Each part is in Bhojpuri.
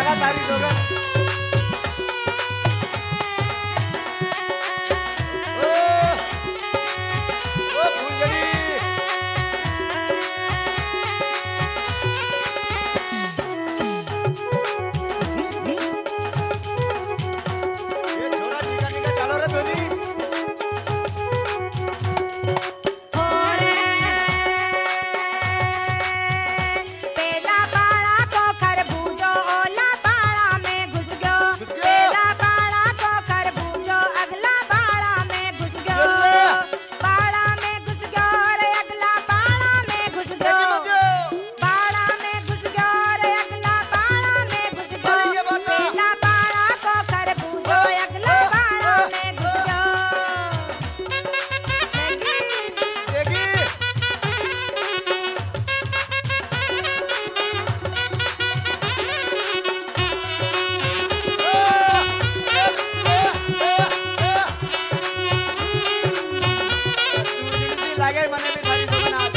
गया तारी सोगन। ओ फूलझड़ी। ये छोरा निकल निकल चलो रे धोनी। पेला बाड़ा को खरबूजो ओला बाड़ा में घुस गयो। घुस गयो। पेला बाड़ा को खरबूजो अगला बाड़ा में घुस गयो। बाड़ा में घुस गयो रे अगला बाड़ा में घुस गयो। बाड़ा में घुस गयो रे अगला बाड़ा में घुस गयो। अरे ये बात है। पेला बाड़ा को खरबूजो अगला बाड़ा में घुस गयो। देखी। लागे मने भी थारी सोगन आज।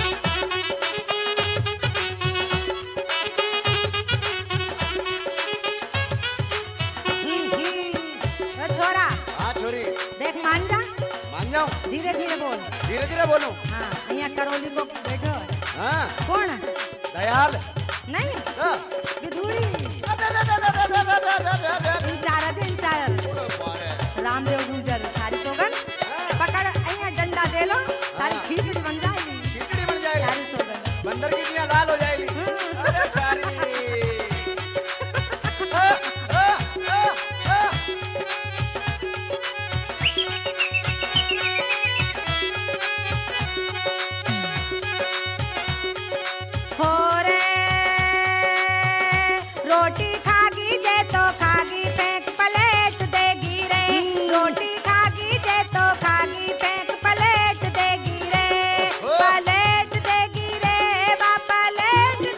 ओ छोरा हाँ छोरी देख मान जा मान जाऊं। धीरे धीरे बोल। धीरे धीरे बोलूं। हाँ અહીંયા करोली को बैठो है। हाँ कौन दयाल। नहीं हाँ। विधूरी अरे इंचार्ज है इंचार्ज बारे। रामदेव गुजर थारी सोगन पकड़ અહીંયા डंडा दे लो थारी हाँ। खींचड़ी बन जाएगी खिचड़ी बन जाएगी। थारी सोगन। बंदर की दुनिया लाल हो जाएगी। अरे तारी। हो रे रोटी खागी जे तो खागी फेंक प्लेट देगी रे। रोटी खागी जे तो खागी फेंक प्लेट देगी रे। ओ। प्लेट देगी रे बा प्लेट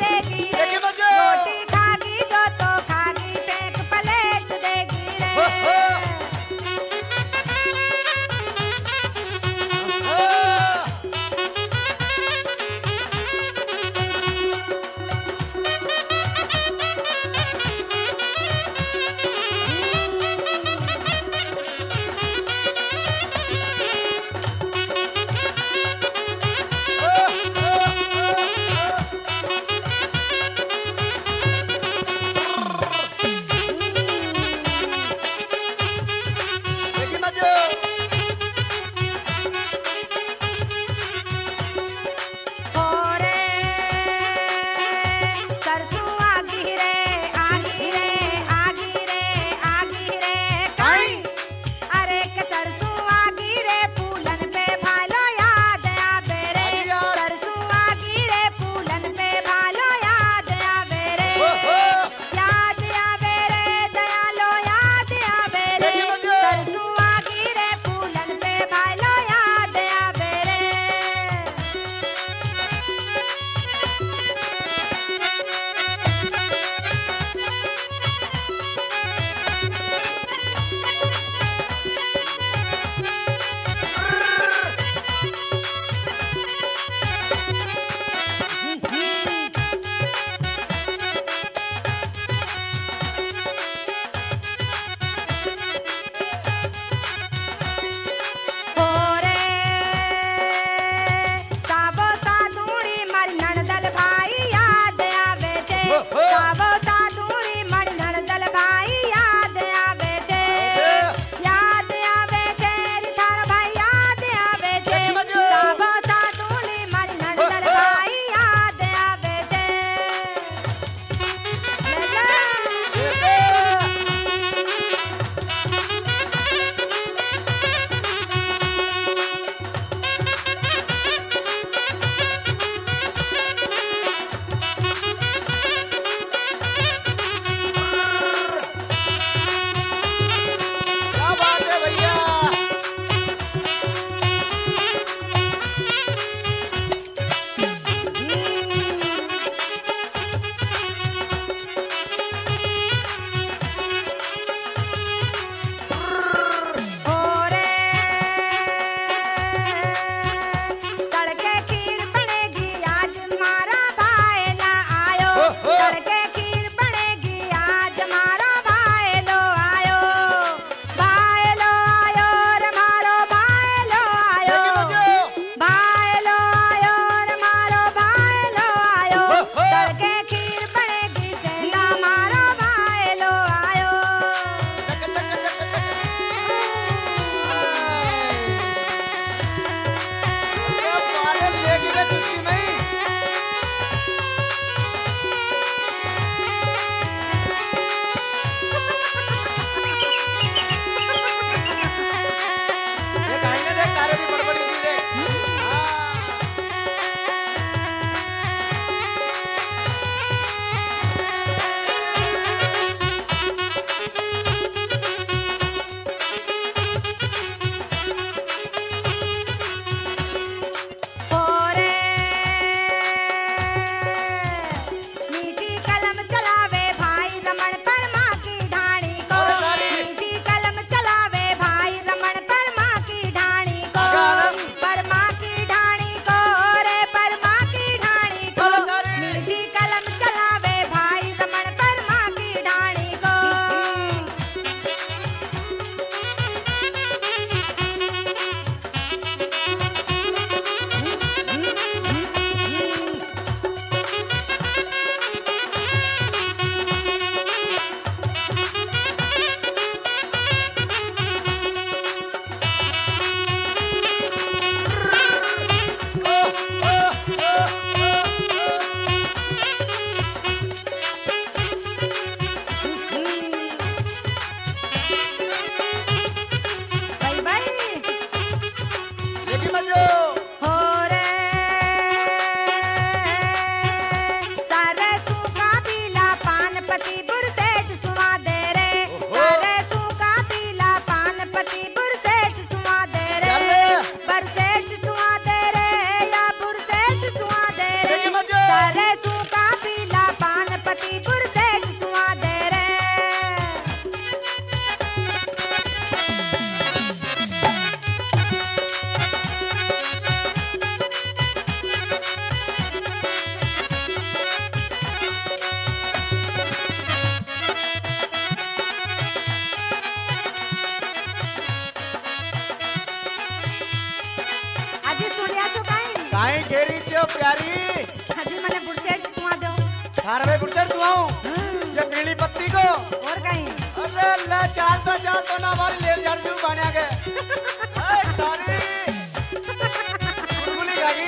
काहे घेरी छो प्यारी हाजी मने बुरसेट सुआ दो थार में गुर्जर दुआऊं ये पीली पत्ती को और कहीं अरे अल्लाह चाल तो ना हमारी ले झाड़ जू बना के ए तारी बुलबुली गागी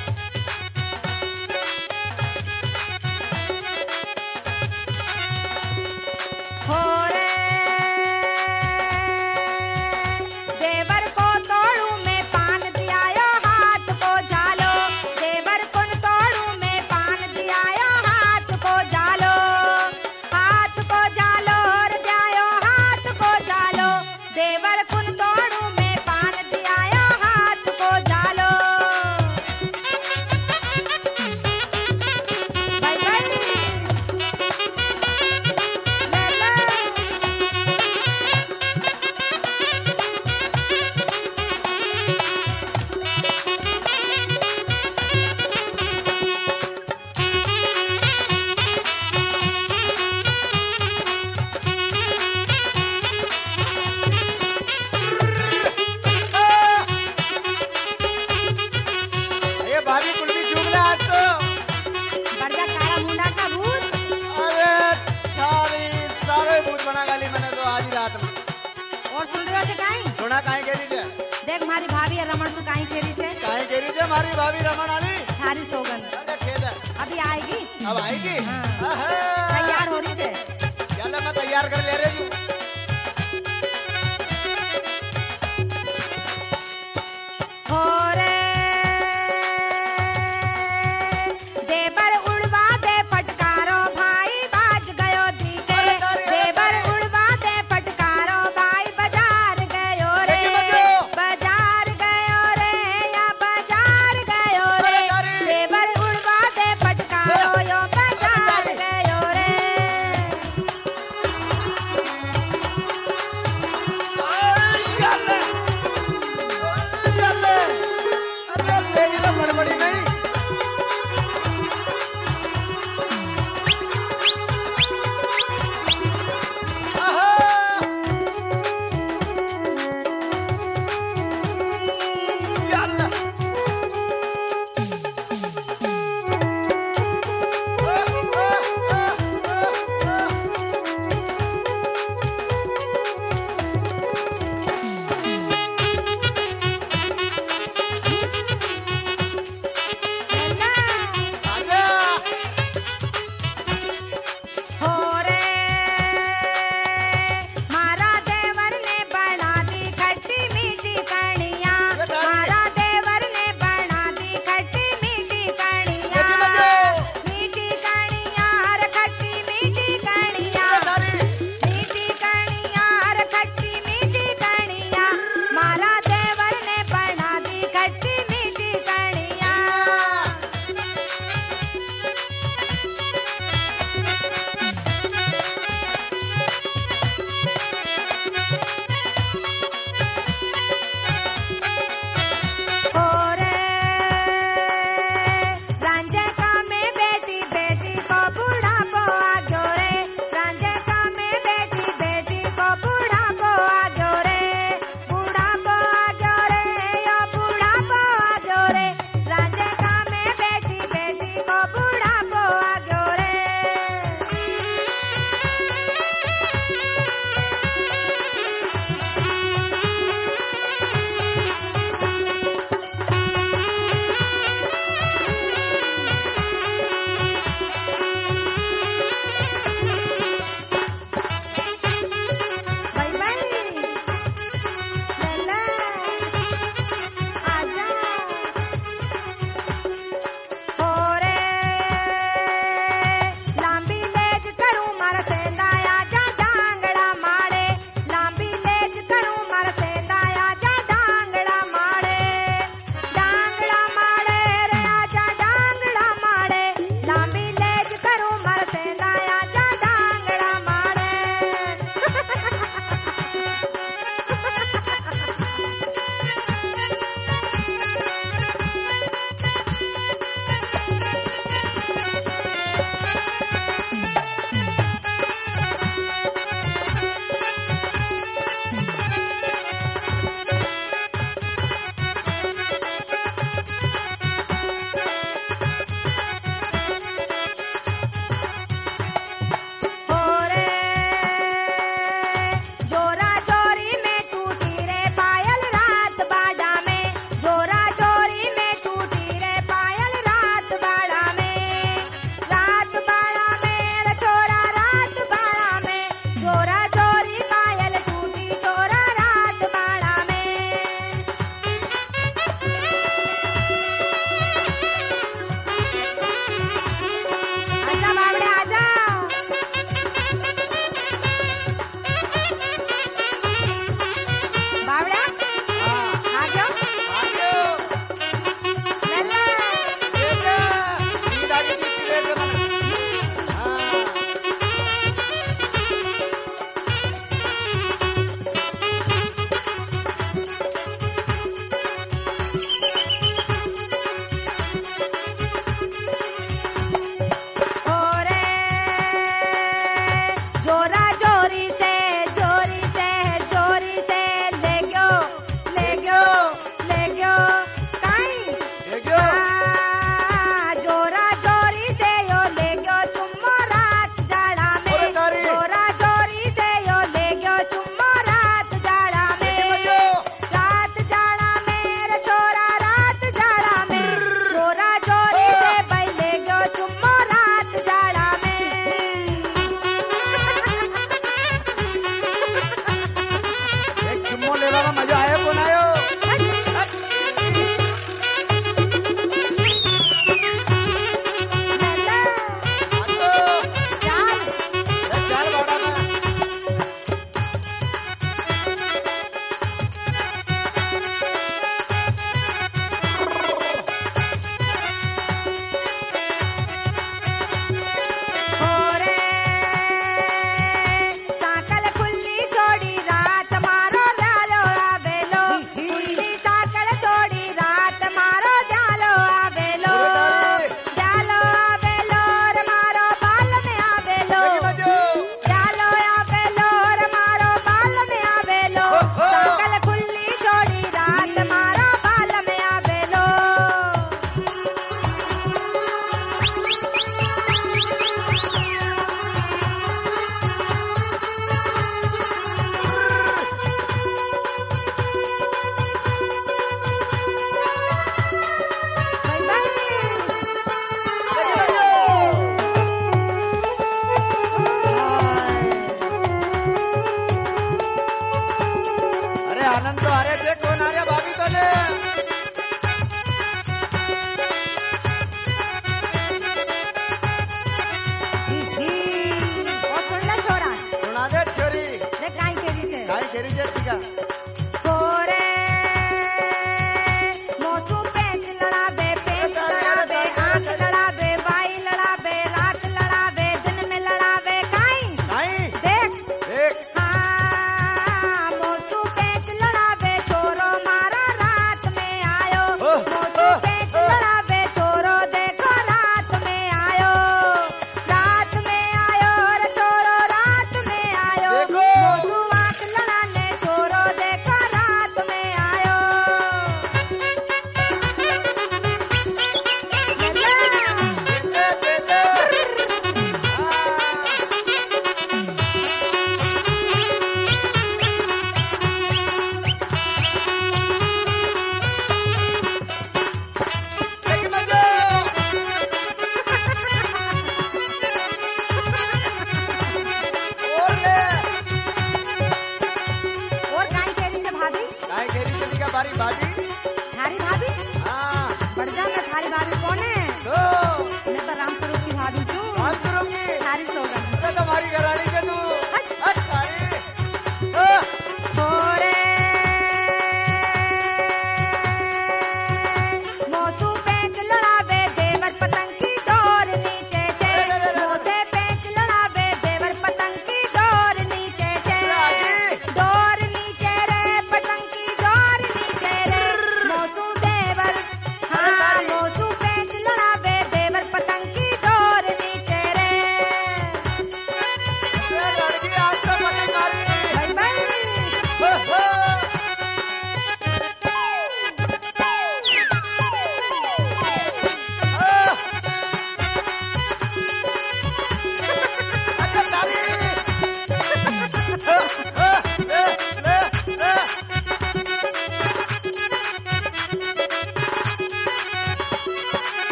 हो रे देवर को तोड़ू में पान दियायो हाथ को झालो देवर कुन तोड़ू में पान दियायो हाथ को झालो और दियायो हाथ को झालो देवर कुन तोड़ू में पान दियायो हाथ को झालो बाय बाय ये भाभी कुल्फी चूम ले आज तो बढ़िया काला मुंडा का भूत अरे सारे भूत बना गाली मैंने तो आज ही रात में और सुन रहे हो छे काई सुना काहे घेरी छे देख मारी भाभी और रमण तू काई खेली छे काहे घेरी छे मारी भाभी रमण आली थारी सोगन अरे खेद है अभी आएगी अब आएगी हाँ। आहा। तैयार हो रही छे चलो मैं तैयार कर ले रही हूँ हो रे देवर उड़वा दे फटकारो भाई बाज गयो दीके देवर उड़वा दे फटकारो भाई बाजार गयो रे बाजार गयो रे या बाजार गयो रे देवर उड़वा दे फटकारो यो बाजार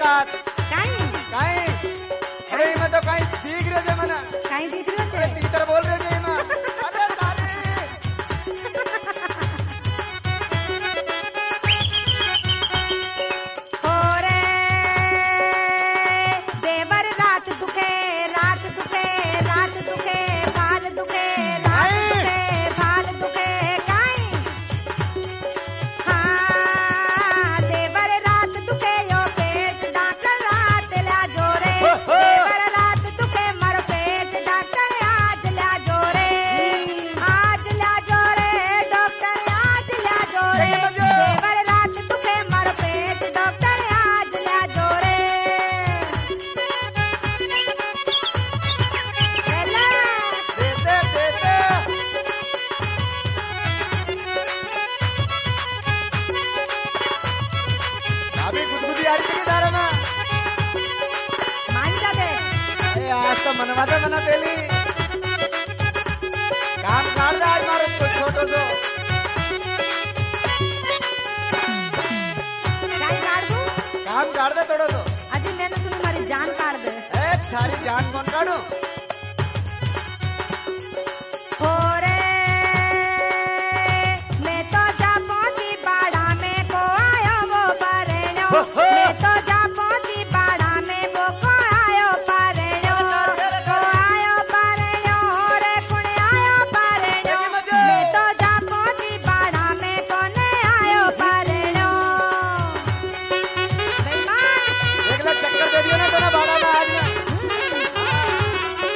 कात काई काई अरे मैं तो काई दिख रहे थे मना काई दिख रहे छे तीतर बोल रहे थे मैं अरे तारे होरे देवर रात दुखे रात दुखे रात दुखे फाल दुखे रात दुखे फाल दुखे काई हाँ देवर रात दुखे यो पेट डॉक्टर रात ला जोरे देवर रात दुखे मर पेट डॉक्टर आज ला जोरे डॉक्टर आज ला जोरे देवर रात दुखे मर पेट डॉक्टर आज ला जोरे हेला देते देते अभी गुदगुदी आ रही थी दारा ना मान जा दे अरे आज तो मनवा दे मना तेली काम काट दे आज मारो तो छोटो सो काय काढ दू काम काट दे थोड़ा सो अजी मैंने सुनी मारी जान काढ दे ए थारी जान कौन काढू होरे मैं तो जा पहुंची बाड़ा में को आयो वो परेणो मैं तो जा पहुंची बाड़ा में वो को आयो परेणो रे कुण आयो परेणो मैं तो जा पहुंची बाड़ा में कोने आयो परेणो बेईमान एक लाख चक्कर दे दियो ना तेरा भाड़ा में आज में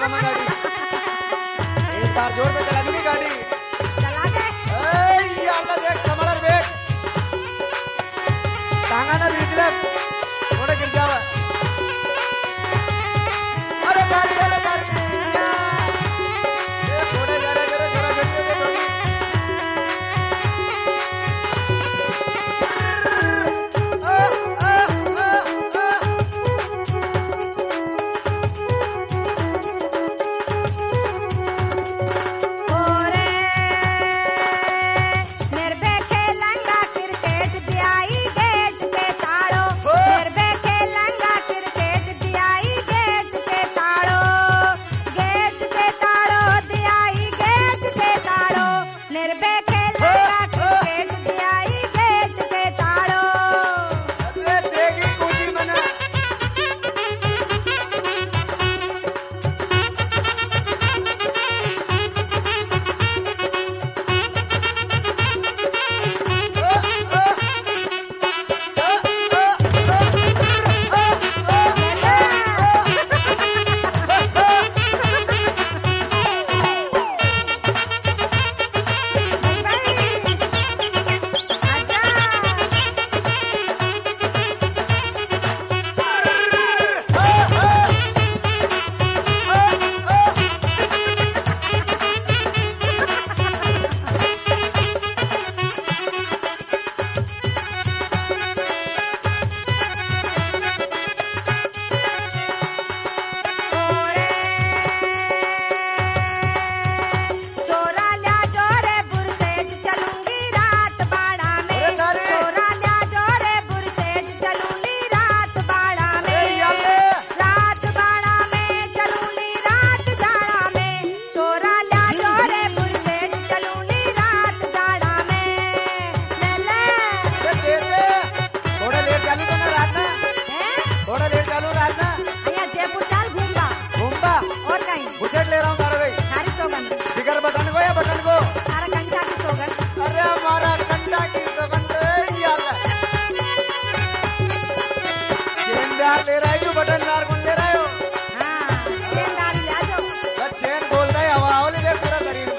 काम है गाड़ी। एक बार जोर पे चला दूंगी गाड़ी। चला दे। ये अल्लाह देख संभल देख। टांगा ना बीच में थोड़ा गिर जावा। अरे गाड़ी ये थोड़े जरा जरा जरा बैठे थे थोड़ी। बुझट ले रहा हूँ तारा भाई। सारी सोगन जिगर बटन को या बटन को? सारा कंटा की सोगन। अरे हमारा कंटा की सोगन तो याद है। चेनदार ले रहा है क्यों बटनदार कौन ले रहा है? हाँ चेनदार ले आ जाओ। बस चेन बोल रहा है हवा वाली देख पूरा शरीर में।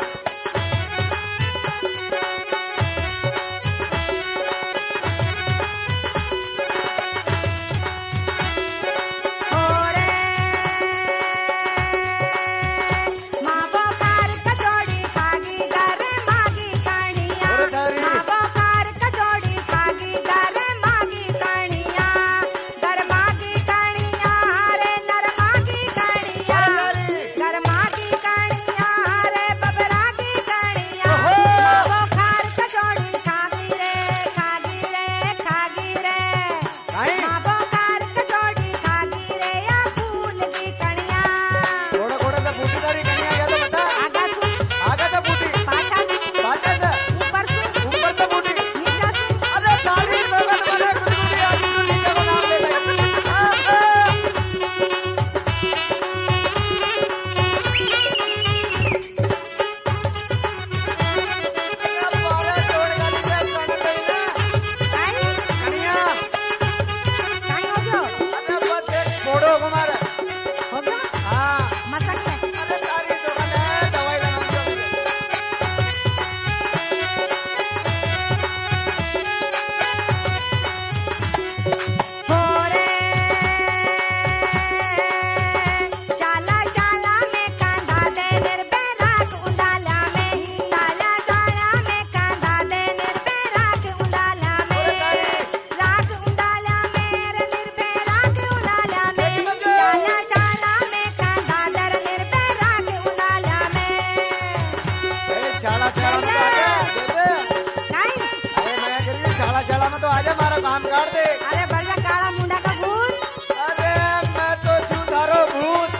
में तो आजा हमारा काम कर दे। अरे बढ़िया काला मुंडा का भूत। अरे मैं तो छुधारो भूत।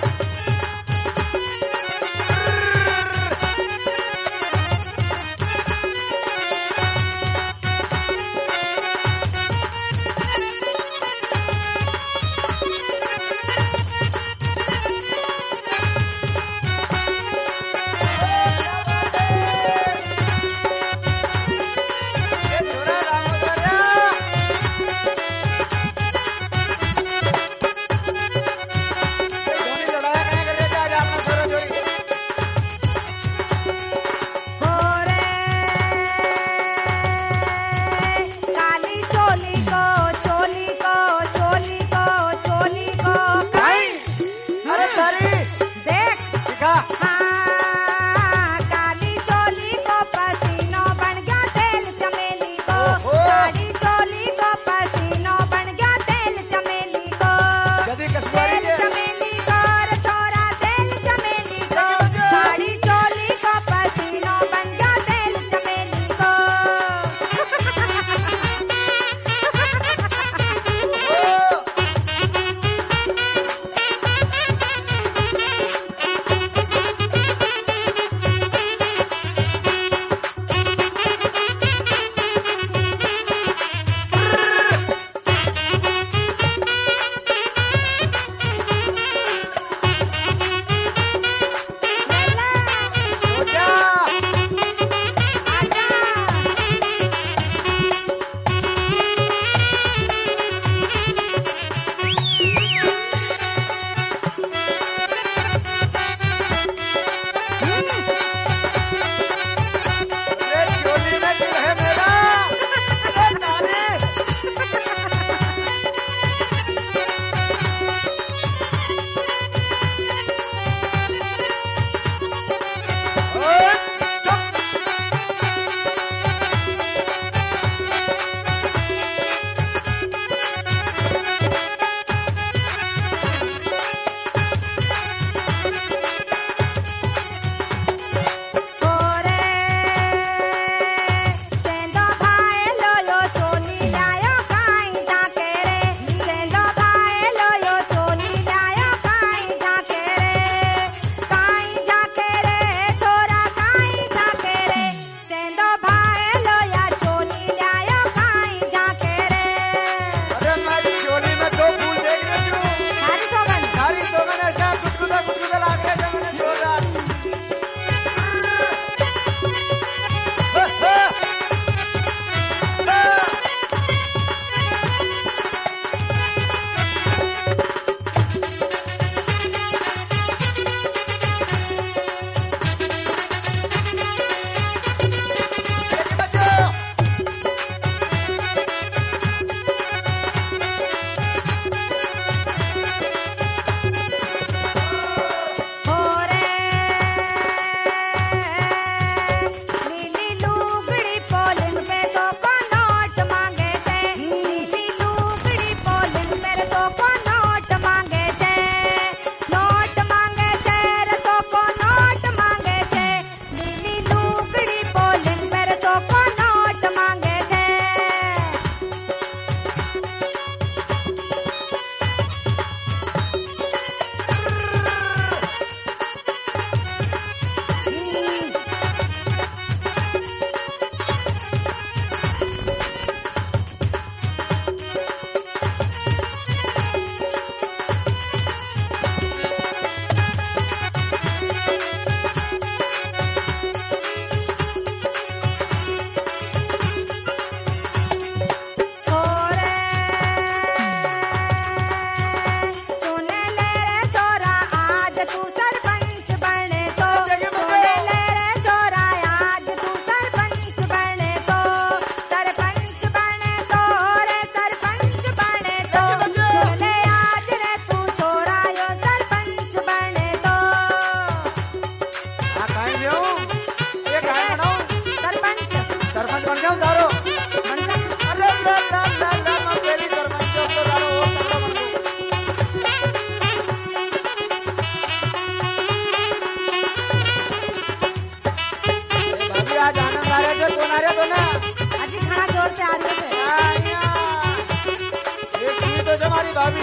तारो अरे ला मैं तेरी सरपंच तो तारो वो तारो भाभी आज आनंद आ रहे थे कौन आ रहे तो ना अजी खाना जोर से आ रही है एक चीज तो हमारी भाभी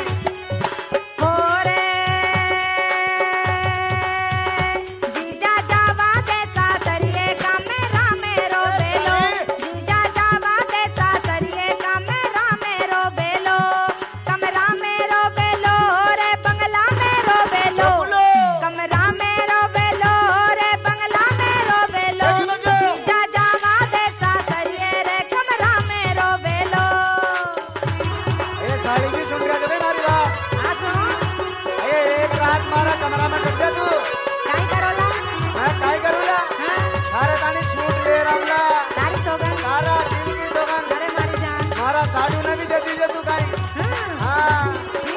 कमरा में कट जा तू काय करूला सारे गाड़ी छूट ले रहा सारा दिन की दुकान अरे मारी जान मारा साड़ी ने भी दे दीजिए तू काई हाँ